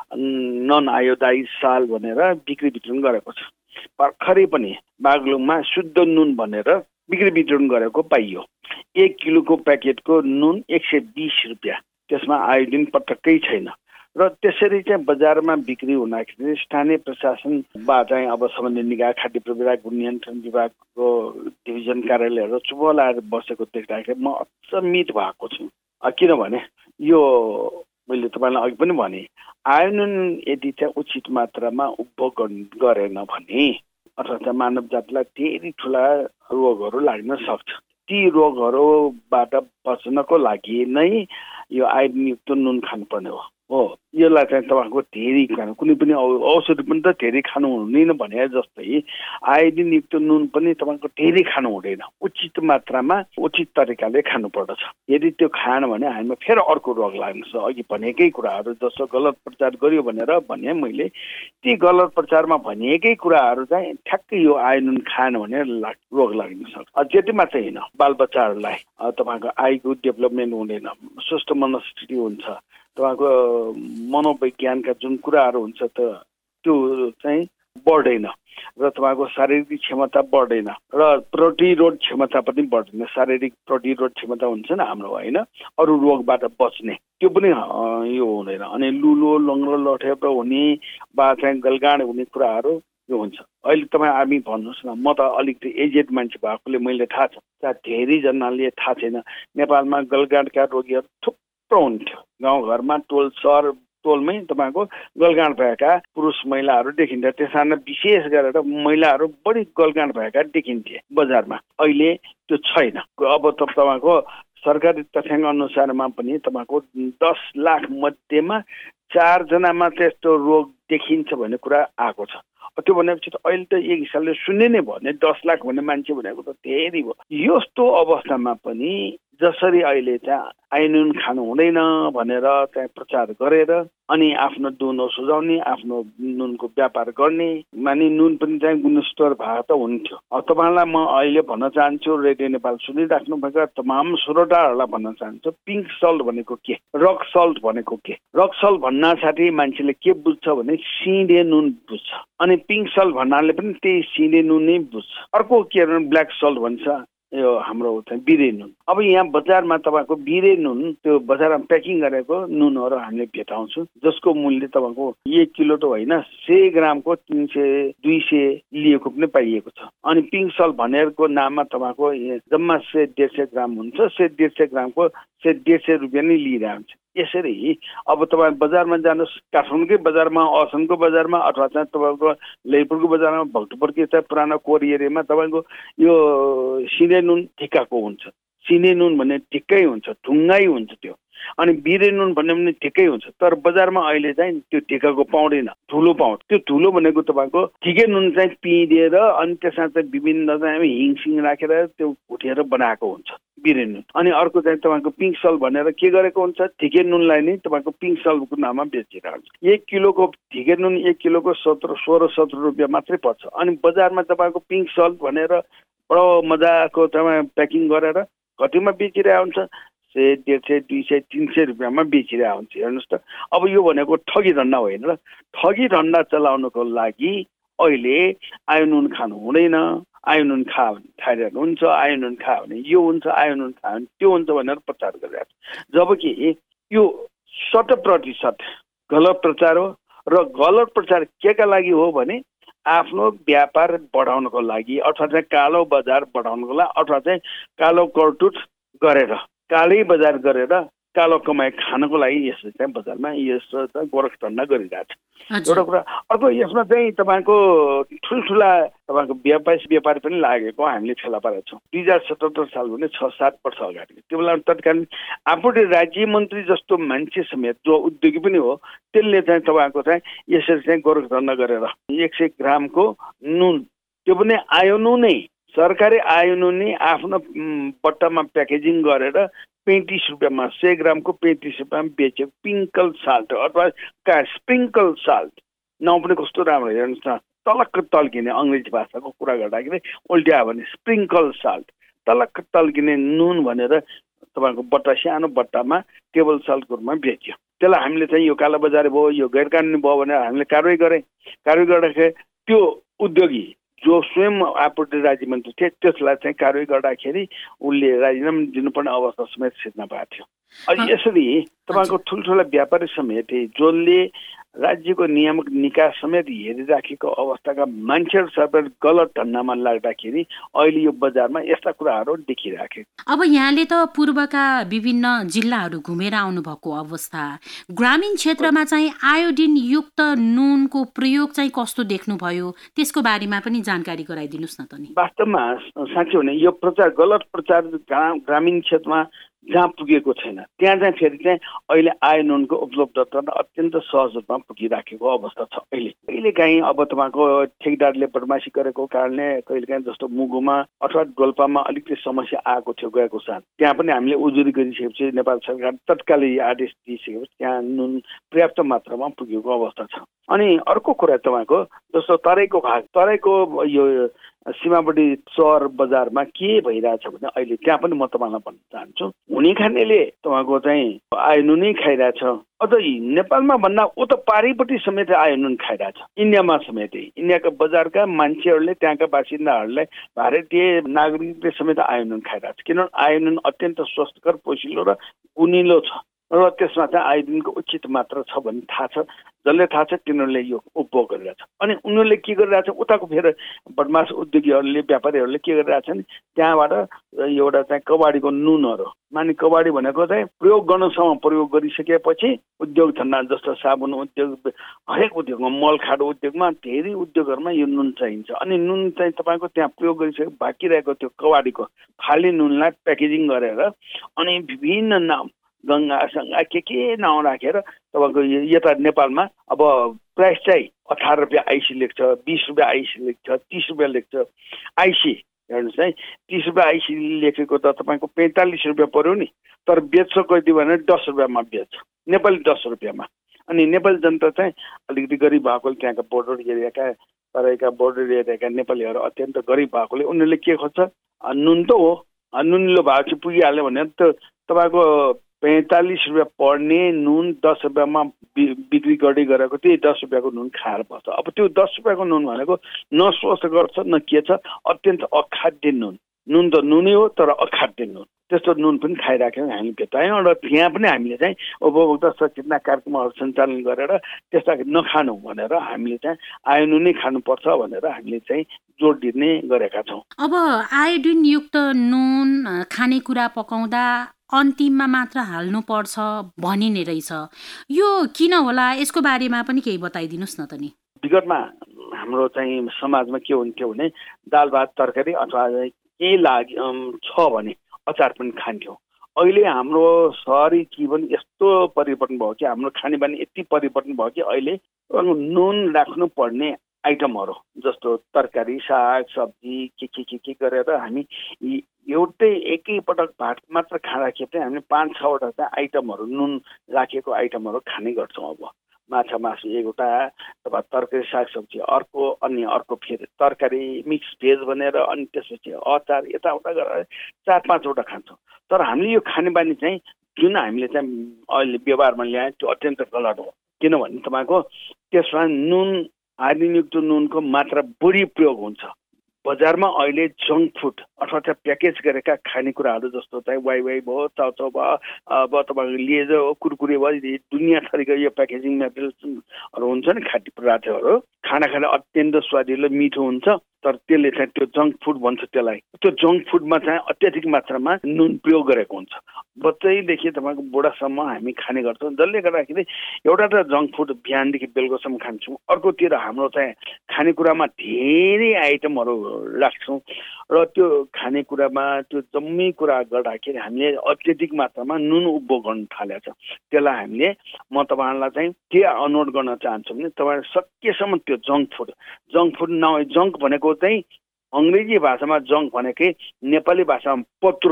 नन आयोडाइज साल्ट भनेर बिक्री वितरण गरेको छ। भर्खरै पनि बागलुङमा शुद्ध नुन भनेर बिक्री वितरण गरेको पाइयो। 1 किलोको प्याकेटको नुन 120 रुपियाँ, त्यसमा आयोडिन पटक्कै छैन र त्यसरी चाहिँ बजारमा बिक्री हुँदाखेरि स्थानीय प्रशासनबाट चाहिँ अब सम्बन्धित निकाय खाद्य प्रविधि नियन्त्रण विभागको डिभिजन कार्यालयहरू चुपलाएर बसेको देख्दाखेरि म अचम्मित भएको छु। किनभने यो मैले तपाईँलाई अघि पनि भने आयोडिन यदि चाहिँ उचित मात्रामा उपभोग गरेन भने अथवा चाहिँ मानव जातिलाई धेरै ठुला रोगहरू लाग्न सक्छ। ती रोगहरूबाट बच्नको लागि नै यो आयोडिनयुक्त नुन खानुपर्ने हो। यसलाई चाहिँ तपाईँको धेरै खानु, कुनै पनि औषधि पनि त धेरै खानु हुँदैन भने जस्तै आयोडिनयुक्त नुन पनि तपाईँको धेरै खानु हुँदैन, उचित मात्रामा उचित तरिकाले खानुपर्दछ। यदि त्यो खाएन भने हामीमा फेरि अर्को रोग लाग्छ। अघि भनेकै कुराहरू जस्तो गलत प्रचार गरियो भनेर भने मैले ती गलत प्रचारमा भनिएकै कुराहरू चाहिँ ठ्याक्कै यो आयोडिन खाएन भने रोग लाग्न सक्छ। त्यति मात्रै होइन, बालबच्चाहरूलाई तपाईँको आइको डेभलपमेन्ट हुँदैन, स्वस्थ मनस्थिति हुन्छ, तपाईँको मनोविज्ञानका जुन कुराहरू हुन्छ त त्यो चाहिँ बढ्दैन र तपाईँको शारीरिक क्षमता बढ्दैन र प्रतिरोध क्षमता पनि बढ्दैन। शारीरिक प्रतिरोध क्षमता हुन्छ नि हाम्रो होइन, अरू रोगबाट बच्ने त्यो पनि यो हुँदैन। अनि लुलो लङ्ग्रो लठेप्रो हुने वा चाहिँ गलगाड हुने कुराहरू यो हुन्छ। अहिले तपाईँ हामी भन्नुहोस् न, म त अलिकति एजेड मान्छे भएकोले मैले थाहा छ, त्यहाँ धेरैजनाले थाहा छैन। नेपालमा गलगाडका रोगीहरू थुप्रो हुन्थ्यो, गाउँघरमा टोल सहर तोलमै तपाईँको गलगाँड भएका पुरुष महिलाहरू देखिन्छ। त्यसमा विशेष गरेर महिलाहरू बढी गलगाँड भएका देखिन्थे बजारमा। अहिले त्यो छैन। अब तपाईँको सरकारी तथ्याङ्क अनुसारमा पनि तपाईँको 10 लाख मध्येमा 4 जनामा त्यस्तो रोग देखिन्छ भन्ने कुरा आएको छ। त्यो भनेपछि त अहिले त एक हिसाबले शून्य नै भयो नि। 10 लाख भन्ने मान्छे भनेको त धेरै भयो। यस्तो अवस्थामा पनि जसरी अहिले चाहिँ आइनुन खानु हुँदैन भनेर चाहिँ प्रचार गरेर अनि आफ्नो दुनो सुझाउने, आफ्नो नुनको व्यापार गर्ने, मानि नुन पनि चाहिँ गुणस्तर भए त हुन्थ्यो। तपाईँलाई म अहिले भन्न चाहन्छु, रेडियो नेपाल सुनिराख्नु भएका तमाम श्रोताहरूलाई भन्न चाहन्छु, पिङ्क सल्ट भनेको के, रक सल्ट भनेको के। रक सल्ट भन्न साथै मान्छेले के बुझ्छ भने सिँढे नुन बुझ्छ, अनि पिङ्क सल्ट भन्नाले पनि त्यही सिँढे नुन नै बुझ्छ। अर्को के भने ब्ल्याक सल्ट भन्छ, यो हाम्रो चाहिँ बिरे नुन। अब यहाँ बजारमा तपाईँको बिरे नुन त्यो बजारमा प्याकिङ गरेको नुनहरू हामीले भेटाउँछौँ, जसको मूल्य तपाईँको 1 किलो त होइन 100 ग्रामको 300-200 लिएको पनि पाइएको छ। अनि पिङ्क सल्ट भनेको नाममा तपाईँको जम्मा 100-150 ग्राम हुन्छ। 100-150 ग्रामको 150 रुपियाँ नै लिइरहेको हुन्छ। यसरी अब तपाईँ बजारमा जानुहोस्, काठमाडौँकै बजारमा, असमको बजारमा, अथवा चाहिँ तपाईँको ललितपुरको बजारमा, भक्तपुरकै चाहिँ पुरानो कोर एरियामा तपाईँको यो सिँढे नुन ठिक्काको हुन्छ। सिँढे नुन भन्ने ठिक्कै हुन्छ, ढुङ्गाइ हुन्छ त्यो। अनि बिरे नुन भन्ने पनि ठिक्कै हुन्छ। तर बजारमा अहिले चाहिँ त्यो ठिक्काको पाउँदैन, ठुलो पाउँछ। त्यो ठुलो भनेको तपाईँको ठिकै नुन चाहिँ पिँधेर अनि त्यसमा चाहिँ विभिन्न चाहिँ हिङसिङ राखेर त्यो भुटेर बनाएको हुन्छ बिरे नुन। अनि अर्को चाहिँ तपाईँको पिङ्क सल्ट भनेर के गरेको हुन्छ, ठिकै नुनलाई नै तपाईँको पिङ्क सल्टको नाममा बेचिरहेको हुन्छ। 1 किलोको ठिकै नुन 1 किलोको 16-17 रुपियाँ मात्रै पर्छ। अनि बजारमा तपाईँको पिङ्क सल्ट भनेर बडो मजाको तपाईँ प्याकिङ गरेर कतिमा बेचिरहेको हुन्छ, 100-150-200-300 रुपियाँमा बेचिरहेको हुन्छ। हेर्नुहोस् त, अब यो भनेको ठगी धन्दा होइन र। ठगी धन्दा चलाउनको लागि अहिले आयो नुन खानु हुँदैन, आयो नुन खायो भने थाइराइड हुन्छ, आयो नुन खायो भने यो हुन्छ, आयो नुन खायो भने त्यो हुन्छ भनेर प्रचार गरिरहेको छ। जबकि यो 100% गलत प्रचार हो। र गलत प्रचार केका लागि हो भने आफ्नो व्यापार बढाउनको लागि, अथवा चाहिँ कालो बजार बढाउनको लागि, अथवा चाहिँ कालो करतुत गरेर, कालै बजार गरेर कालो कमाइ खानको लागि यसले चाहिँ बजारमा यस्तो चाहिँ गोरखधन्दा गरिरहेको छ। एउटा कुरा। अर्को यसमा चाहिँ तपाईँको ठुल्ठुला तपाईँको व्यापारी पनि लागेको हामीले फेला पारेका छौँ। 2077 साल भने 6-7 वर्ष अगाडि त्यो बेला तत्कालीन आपूर्ति राज्य मन्त्री जस्तो मान्छे समेत जो उद्योगी पनि हो, त्यसले चाहिँ तपाईँको चाहिँ यसरी चाहिँ गोरखधन्दा गरेर 100 ग्रामको नुन, त्यो पनि आयो नुनै, सरकारी आयो नुनै आफ्नो बट्टामा प्याकेजिङ गरेर 35 रुपियाँमा 100 ग्रामको 35 रुपियाँमा बेच्यो। पिङ्कल साल्ट अथवा स्प्रिङ्कल साल्ट, नाउँ पनि कस्तो राम्रो। हेर्नुहोस् न, तलक्क तल्किने, अङ्ग्रेजी भाषाको कुरा गर्दाखेरि उल्ट्यायो भने स्प्रिङ्कल साल्ट, तलक्क तल्किने नुन भनेर तपाईँको बट्टा, सानो बट्टामा टेबल साल्टको रूपमा बेच्यो। त्यसलाई हामीले चाहिँ यो कालो बजारी भयो, यो गैर कानुनी भयो भनेर हामीले कारवाही गरेँ। कारवाही गर्दाखेरि त्यो उद्योगी जो स्वयं आपूर्ति राज्य मन्त्री थिए, त्यसलाई चाहिँ कारवाही गर्दाखेरि उसले राजीनामा दिनुपर्ने अवस्था समेत सिर्जना भएको थियो। अनि यसरी तपाईँको ठुल्ठुला व्यापारी समेत जसले राज्यको नियामक निकाय समेत हेरिराखेको अवस्थाका मान्छेहरू सबै गलत धन्दामा लाग्दाखेरि अहिले यो बजारमा यस्ता कुराहरू देखिराखे। अब यहाँले त पूर्वका विभिन्न जिल्लाहरू घुमेर आउनुभएको अवस्था, ग्रामीण क्षेत्रमा चाहिँ आयोडिन युक्त नुनको प्रयोग चाहिँ कस्तो देख्नुभयो, त्यसको बारेमा पनि जानकारी गराइदिनुहोस् न त नि। वास्तवमा साँच्चै भने यो प्रचार, गलत प्रचार ग्रामीण क्षेत्रमा जहाँ पुगेको छैन त्यहाँ चाहिँ फेरि चाहिँ अहिले आयो नुनको उपलब्धता अत्यन्त सहज रूपमा पुगिराखेको अवस्था छ। कहिलेकाहीँ अब तपाईँको ठेकदारले बदमासी गरेको कारणले कहिलेकाहीँ जस्तो मुगुमा अथवा डोल्पामा अलिकति समस्या आएको थियो गएको साल, त्यहाँ पनि हामीले उजुरी गरिसकेपछि नेपाल सरकार तत्कालै आदेश दिइसकेपछि त्यहाँ नुन पर्याप्त मात्रामा पुगेको अवस्था छ। अनि अर्को कुरा तपाईँको जस्तो तराईको यो सीमावर्ती सहर बजारमा के भइरहेछ भने अहिले त्यहाँ पनि म तपाईँलाई भन्न चाहन्छु, हुने खानेले तपाईँको चाहिँ आयो नुनै खाइरहेछ। अझ नेपालमा भन्दा उता पारिपट्टि समेत आयो नुन खाइरहेछ, इन्डियामा समेत। इन्डियाका बजारका मान्छेहरूले, त्यहाँका बासिन्दाहरूले, भारतीय नागरिकले समेत आयो नुन खाइरहेछ। किनभने आयो नुन अत्यन्त स्वास्थ्यकर, पोषिलो र गुनिलो छ र त्यसमा चाहिँ आयोडिनको उचित मात्रा छ भन्ने थाहा छ। जसले थाहा छ तिनीहरूले यो उपभोग गरिरहेछ। अनि उनीहरूले के गरिरहेछ, उताको फेरि बदमास उद्योगीहरूले, व्यापारीहरूले के गरिरहेछन्, त्यहाँबाट एउटा चाहिँ कबाडीको नुनहरू, माने कबाडी भनेको चाहिँ प्रयोग गर्नसम्म प्रयोग गरिसकेपछि उद्योग धन्दा जस्तो साबुन उद्योग, हरेक उद्योगमा, मल खाडो उद्योगमा, धेरै उद्योगहरूमा यो नुन चाहिन्छ। अनि नुन चाहिँ तपाईँको त्यहाँ प्रयोग गरिसके बाँकी रहेको त्यो कबाडीको फाली नुनलाई प्याकेजिङ गरेर अनि विभिन्न नाम गङ्गा के नाउँ राखेर तपाईँको यता नेपालमा अब प्राइस चाहिँ 18 रुपियाँ आइसी लेख्छ, 20 रुपियाँ आइसी लेख्छ, 30 रुपियाँ लेख्छ। आइसी हेर्नुहोस् है, 30 रुपियाँ आइसी लेखेको त तपाईँको 45 रुपियाँ पर्यो नि, तर बेच्छ कति भने 10 रुपियाँमा बेच्छ, नेपाली 10 रुपियाँमा। अनि नेपाली जनता चाहिँ अलिकति गरिब भएकोले, त्यहाँका बोर्डर एरियाका, तराईका बोर्डर एरियाका नेपालीहरू अत्यन्त गरिब भएकोले उनीहरूले के खोज्छ, नुन त हो, नुनिलो भाव चाहिँ पुगिहाल्यो भने त तपाईँको 45 रुपियाँ पर्ने नुन 10 रुपियाँमा बिक्री गर्दै गरेको त्यही 10 रुपियाँको नुन खाएर बस्छ। अब त्यो 10 रुपियाँको नुन भनेको न स्वस्थ गर्छ न के छ, अत्यन्त अखाद्य नुन। नुन त नुनै हो तर अखाद्य नुन। त्यस्तो नुन पनि खाइराख्यौँ हामी भेटायौँ र त्यहाँ पनि हामीले चाहिँ उपभोक्ता सचेतना कार्यक्रमहरू सञ्चालन गरेर त्यसलाई नखानु भनेर हामीले चाहिँ आयो नुनै खानुपर्छ भनेर हामीले चाहिँ जोड दिने गरेका छौँ। अब आयोडिन युक्त नुन खानेकुरा पकाउँदा अन्तिममा मात्र हाल्नुपर्छ भनिने रहेछ, यो किन होला? यसको बारेमा पनि केही बताइदिनुहोस् न त नि। विगतमा हाम्रो चाहिँ समाजमा के हुन्थ्यो भने दाल भात तरकारी अथवा केही छ भने अचार पनि खान्थ्यौँ। अहिले हाम्रो सहरी जीवन यस्तो परिवर्तन भयो कि हाम्रो खानेबानी यति परिवर्तन भयो कि अहिले नुन राख्नु पर्ने आइटमहरू जस्तो तरकारी, साग, सब्जी के गरेर हामी एउटै एकैपटक भात मात्र खाँदाखेरि चाहिँ हामीले 5-6 वटा चाहिँ आइटमहरू, नुन राखेको आइटमहरू खाने गर्छौँ। अब माछा मासु एउटा, अथवा तरकारी सागसब्जी अर्को, अनि अर्को फेरि तरकारी मिक्स भेज भनेर, अनि त्यसपछि अचार यताउता गरेर 4-5 वटा खान्छौँ। तर हामीले यो खानेबानी चाहिँ जुन हामीले चाहिँ अहिले व्यवहारमा ल्याए त्यो अत्यन्त गलत हो। किनभने तपाईँको त्यसमा नुन, आयोडिनयुक्त नुनको मात्रा बढी प्रयोग हुन्छ। बजारमा अहिले जङ्क फुड अथवा चाहिँ प्याकेज गरेका खानेकुराहरू जस्तो चाहिँ वाइ भयो, चाउचाउ भयो, अब तपाईँको लेज हो, कुरकुरे भयो, दुनियाँ थरीको यो प्याकेजिङ मेटेरियल्सहरू हुन्छ नि, खाद्य पदार्थहरू खाना खाँदा अत्यन्त स्वादिलो मिठो हुन्छ, तर त्यसले चाहिँ त्यो जङ्क फुड भन्छ त्यसलाई। त्यो जङ्क फुडमा चाहिँ अत्याधिक मात्रामा नुन प्रयोग गरेको हुन्छ। बच्चैदेखि तपाईँको बुढासम्म हामी खाने गर्छौँ, जसले गर्दाखेरि एउटा त जङ्क फुड बिहानदेखि बेलुकासम्म खान्छौँ, अर्कोतिर हाम्रो चाहिँ खानेकुरामा धेरै आइटमहरू राख्छौँ र त्यो खानेकुरामा त्यो जम्मै कुरा गर्दाखेरि हामीले अत्याधिक मात्रामा नुन उपभोग गर्न थालेको छ। त्यसलाई हामीले, म तपाईँहरूलाई चाहिँ के अनुरोध गर्न चाहन्छु भने तपाईँहरू सकेसम्म त्यो जङ्क फुड जङ्क भनेको चाहिँ अङ्ग्रेजी भाषामा जङ्क भनेकै नेपाली भाषामा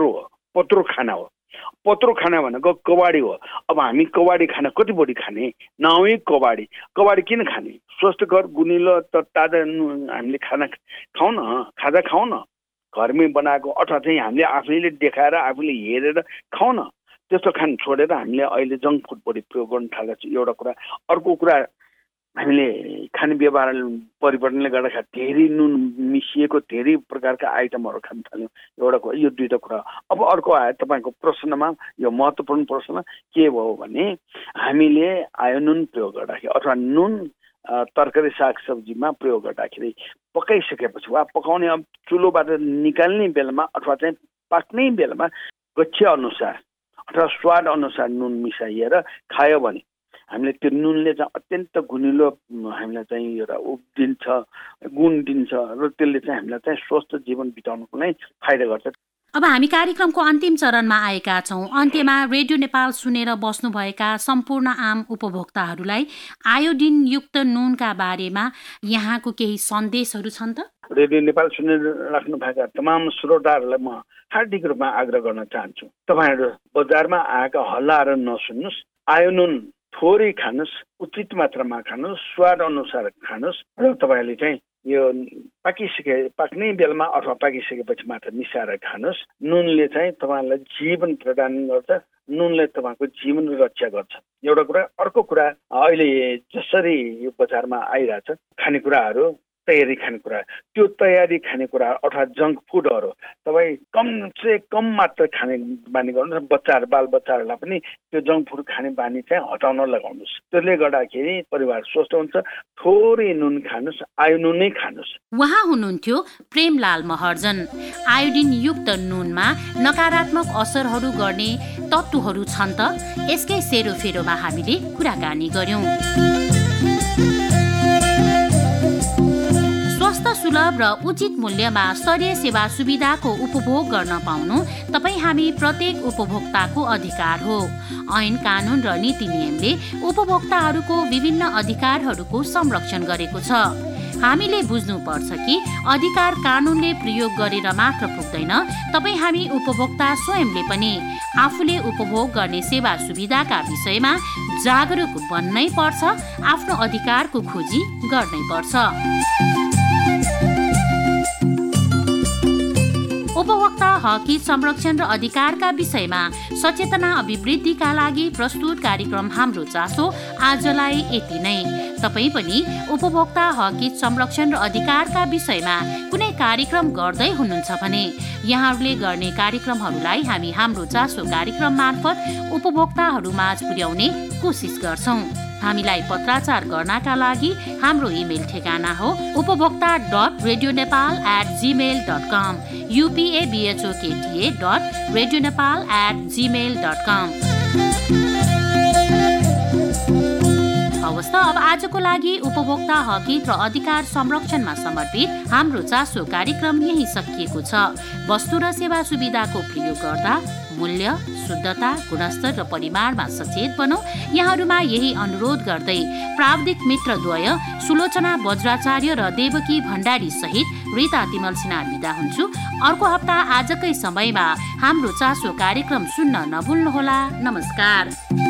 पत्रो खाना हो। पत्रो खाना भनेको कबाडी हो। अब हामी कबाडी खाना कति बढी खाने, नाउँ कबाडी किन खाने? स्वस्थकर गुनिलो त ताजा हामीले खाना खाउँ न, खाजा खाउँ न, घरमै बनाएको, अथवा चाहिँ हामीले आफैले देखाएर आफूले हेरेर खाउँ न। त्यस्तो खान छोडेर हामीले अहिले जङ्क फुड बढी प्रयोग गर्न थालेको छ, एउटा कुरा। अर्को कुरा, हामीले खाने व्यवहार परिवर्तनले गर्दाखेरि धेरै नुन मिसिएको धेरै प्रकारका आइटमहरू खान थाल्यौँ, एउटा कुरा। यो दुईवटा कुरा। अब अर्को आयो तपाईँको प्रश्नमा, यो महत्त्वपूर्ण प्रश्न के भयो भने हामीले आयो नुन प्रयोग गर्दाखेरि अथवा नुन तरकारी सागसब्जीमा प्रयोग गर्दाखेरि पकाइसकेपछि वा पकाउने अब चुलोबाट निकाल्ने बेलामा अथवा चाहिँ पाक्ने बेलामा गच्छे अनुसार अथवा स्वाद अनुसार नुन मिसाइएर खायो भने हामीले त्यो नुनले चाहिँ अत्यन्त गुनिलो हामीलाई चाहिँ एउटा दिन्छ, गुण दिन्छ र त्यसले चाहिँ हामीलाई चाहिँ स्वस्थ जीवन बिताउनको नै फाइदा गर्छ। अब हामी कार्यक्रमको अन्तिम चरणमा आएका छौँ। अन्त्यमा रेडियो नेपाल सुनेर बस्नुभएका सम्पूर्ण आम उपभोक्ताहरूलाई आयोडिन युक्त नुनका बारेमा यहाँको केही सन्देशहरू छन् त? रेडियो नेपाल सुनेर राख्नुभएका तमाम श्रोताहरूलाई म हार्दिक रूपमा आग्रह गर्न चाहन्छु, तपाईँहरू बजारमा आएका हल्लाएर नसुन्नुहोस्। आयो नुन थोरै खानुहोस्, उचित मात्रामा खानुहोस्, स्वाद अनुसार खानुहोस् र तपाईँले चाहिँ यो पाक्ने बेलामा अथवा पाकिसकेपछि मात्र मिसाएर खानुहोस्। नुनले चाहिँ तपाईँलाई जीवन प्रदान गर्छ, नुनले तपाईँको जीवन रक्षा गर्छ, एउटा कुरा। अर्को कुरा, अहिले जसरी यो बजारमा आइरहेछ खानेकुराहरू तयारी खानेकुरा, त्यो तयारी खानेकुरा अथवा जङ्क फुडहरू तपाईँ कम से कम मात्र खाने बानी गर्नुहोस्। बच्चाहरू बालबच्चाहरूलाई पनि त्यो जङ्क फुड खाने बानी चाहिँ हटाउन लगाउनुहोस्। त्यसले गर्दाखेरि परिवार स्वस्थ हुन्छ। थोरै नुन खानुहोस्, आयो नुनै खानुहोस्। उहाँ हुनुहुन्थ्यो प्रेमलाल महर्जन। आयोडिन युक्त नुनमा नकारात्मक असरहरू गर्ने तत्त्वहरू छन् त? यसकै सेरोफेरोमा हामीले कुराकानी गर्यौं। स्वस्थ, सुलभ र उचित मूल्यमा स्तरीय सेवा सुविधाको उपभोग गर्न पाउनु तपाईँ हामी प्रत्येक उपभोक्ताको अधिकार हो। ऐन, कानुन र नीति नियमले उपभोक्ताहरूको विभिन्न अधिकारहरूको संरक्षण गरेको छ। हामीले बुझ्नुपर्छ कि अधिकार कानुनले प्रयोग गरेर मात्र पुग्दैन, तपाईँ हामी उपभोक्ता स्वयंले पनि आफूले उपभोग गर्ने सेवा सुविधाका विषयमा जागरुक बन्नै पर्छ, आफ्नो अधिकारको खोजी गर्नै पर्छ। उपभोक्ता हक हित संरक्षण र अधिकारका विषयमा सचेतना अभिवृद्धिका लागि प्रस्तुत कार्यक्रम हाम्रो चासो आजलाई यति नै। तपाईँ पनि उपभोक्ता हक हित संरक्षण र अधिकारका विषयमा कुनै कार्यक्रम गर्दै हुनुहुन्छ भने यहाँहरूले गर्ने कार्यक्रमहरूलाई हामी हाम्रो चासो कार्यक्रम मार्फत उपभोक्ताहरूमाझ पुर्याउने कोसिस गर्छौं। हामीलाई पत्राचार गर्नका लागि हाम्रो इमेल ठेगाना हो upavokta.radionepal@gmail.com, upavokta.radionepal@gmail.com। हवस् त, अब आजको लागि उपभोक्ता हक हित र अधिकार संरक्षणमा समर्पित हाम्रो चासो कार्यक्रम यही सकिएको छ। वस्तु र सेवा सुविधाको प्रयोग गर्दा मूल्य, शुद्धता, गुणस्तर र परिमाणमा सचेत बनौं। यहाँहरूमा यही अनुरोध गर्दै प्राविधिक मित्रद्वय सुलोचना वज्राचार्य र देवकी भण्डारी सहित रीता तिमल सिन्हा बिदा हुन्छु। अर्को हप्ता आजकै समयमा हाम्रो चासो कार्यक्रम सुन्न नभुल्नुहोला। नमस्कार।